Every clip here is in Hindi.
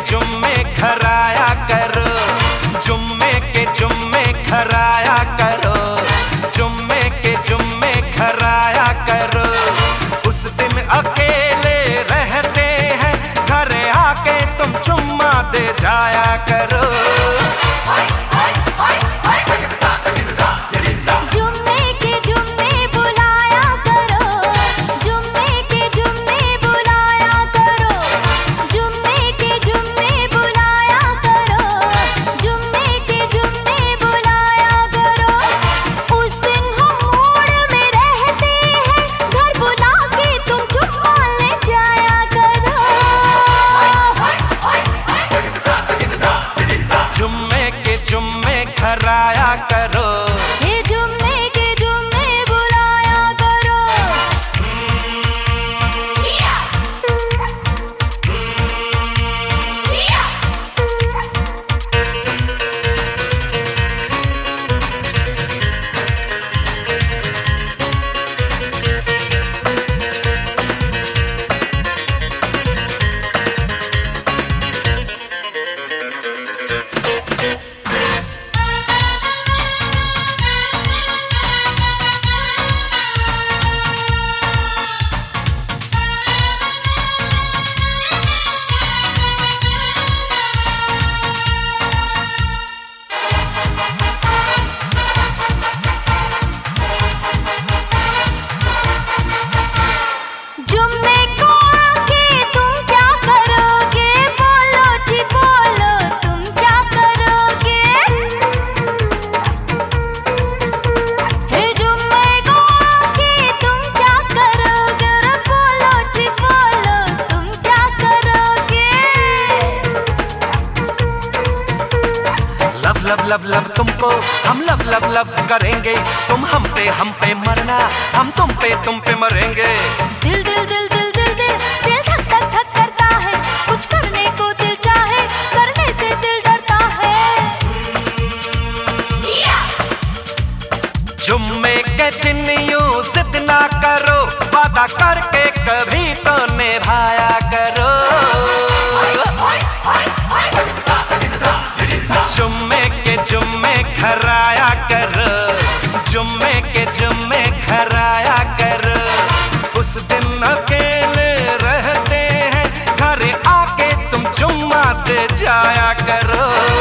जुम्मे खराया करो, जुम्मे के जुम्मे खराया करो, जुम्मे के जुम्मे खराया करो। उस दिन अकेले रहते हैं, घर आके तुम चुम्मा दे जाया करो। जुम्मे खराया करो, ये जुम्मे के जुम्मे बुलाया करो। लब लब लब तुमको हम लब लब लब करेंगे, तुम हम पे मरना, हम तुम पे मरेंगे। दिल दिल दिल दिल दिल दिल दिल धक धक धक करता है, कुछ करने को दिल चाहे, करने से दिल डरता है। जुम्मे के दिन यूं जिद ना करो, वादा करके कभी तो निभाया करो। जुम्मे के जुम्मे खराया करो, जुम्मे के जुम्मे खराया करो। उस दिन अकेले रहते हैं, घर आके तुम चुम्मा दे जाया करो।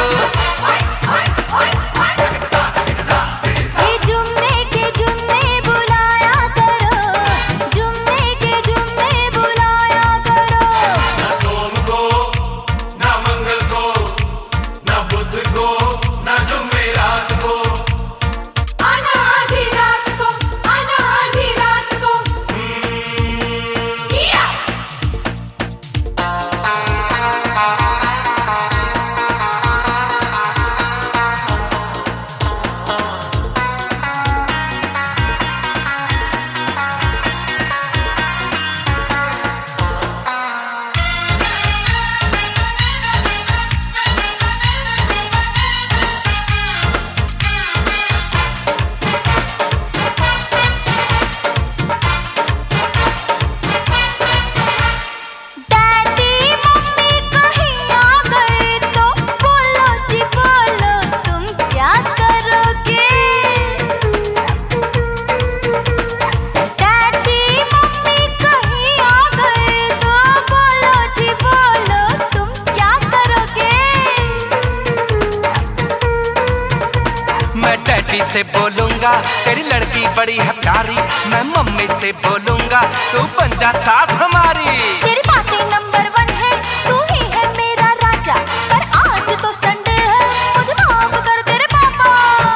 से बोलूंगा तेरी लड़की बड़ी है प्यारी, मैं मम्मी से बोलूंगा तू बन जा सास हमारी। तेरी बातें नंबर 1 है, तू ही है मेरा राजा, पर आज तो संडे है, मुझे माफ कर तेरे पापा।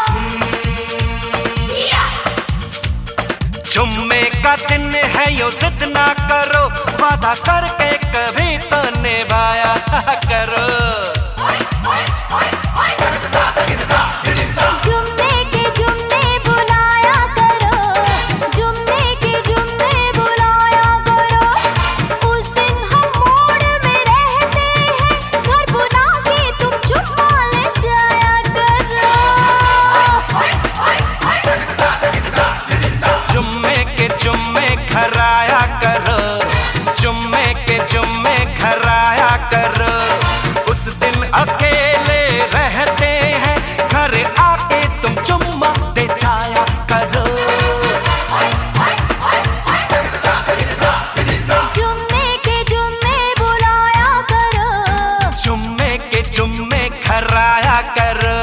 जुम्मे का दिन है यो जिद ना करो, वादा करके कभी तो निभाया करो। जुम्मे के जुम्मे खराया करो, चुम्मे के चुम्मे खराया कर।